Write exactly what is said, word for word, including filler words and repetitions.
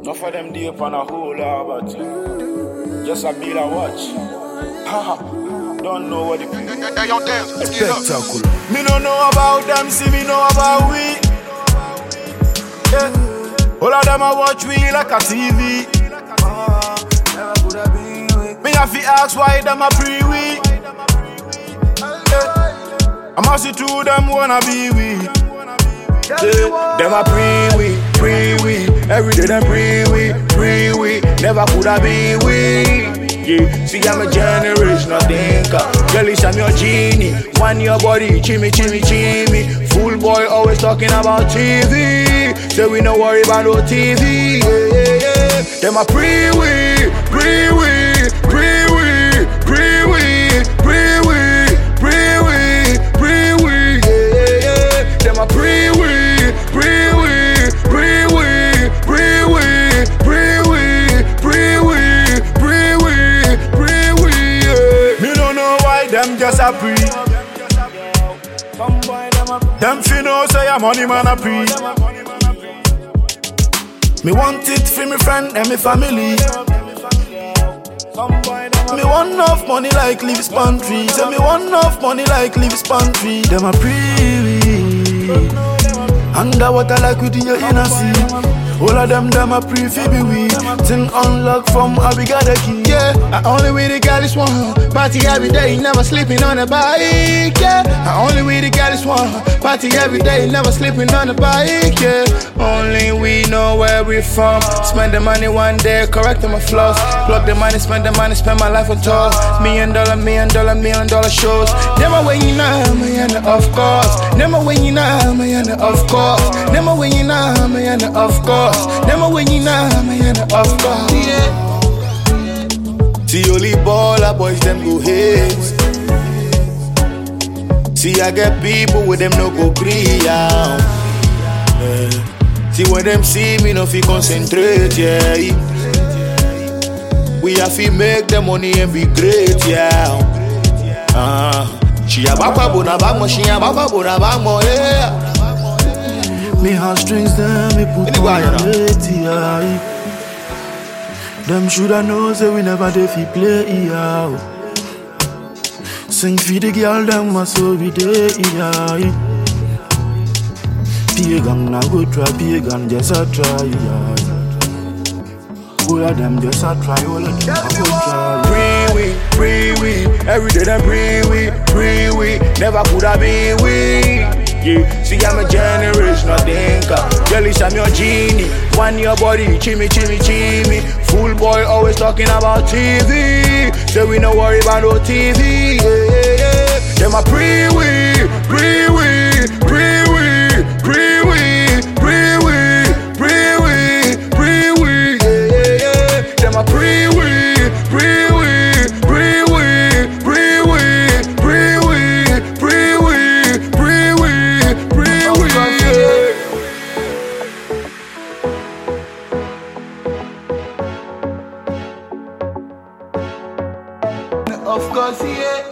Not for them deep on a whole lot, but just a meal and watch. Haha, don't know what it is. Hey, yo, dance, Spectacular. Me don't know about them, see me know about we. Yeah. All of them I watch we like a T V. Me have to ask why them a pre-we. Yeah. I must see two them wanna be we. Yeah. Them a pre-we, pre-we. Every day them pre-we, pre-we. Never coulda be we. Yeah, see I'm a generational thinker. Jealous I'm your genie. One your body, chimmy, chimmy, chimmy. Fool boy always talking about T V. So we no worry about no T V. Yeah, yeah, yeah. Them a pre-we, pre-we, pre-we, pre-we, pre-we, pre-we, pre-we. Yeah, yeah. Them a pre-we, pre-we, pre-we, pre-we, pre-we, pre-we, pre-we, pre-we. Me don't know why them just a pre. Them finna say I'm money man a pre. Me want it for me friend and me family. Me want enough money like leaves pantry. Say me want enough money like leaves pantry. Them a pre. Underwater like we do your inner sea. All of them, them a pre-fi be we. Thing unlock from how we got the key. Yeah, I only with the girl is one. Party every day, never sleeping on the bike. Yeah, I only with the girl is one. Party every day, never sleeping on the bike. Yeah, only we know where we from. Spend the money one day, correcting my flaws. Plug the money, spend the money, spend my life on tour. Million dollar, million dollar, million dollar shows. Never when you know, me and of course. Never when you know, me and of course. Never when you know, me and of course. Never when you know, me and of course. Yeah. See only baller boys them go haze. See I get people with them no go gree out. Yeah. See when them see me no fi concentrate, yeah. We have to make the money and be great, yeah. Uh, she a baba bona bamo, she a baba bona bamo, yeah. Me heartstrings them, me put on lady eye. Them shoulda know say we never dey fi play out. Sing for the girl them was so we dey eye. Pagan na go try, pagan just a try. All of them just a try, all of them a go try. Pre-we, pre-we, every day them pre-we, pre-we. Never coulda be we. Yeah, see I'm a generational thinker. Jealous I'm your genie. One your body, chimmy, chimmy, chimmy. Fool boy always talking about T V. So we no worry about no T V. Yeah, yeah, yeah. Them a pre-we, pre-we, pre-we, pre-we, pre-we, pre-we, pre-we. Yeah, yeah, yeah. Them a pre-we, pre-we, pre-we, pre-we, pre-we, pre-we, pre-we, pre-we. Of course, yeah.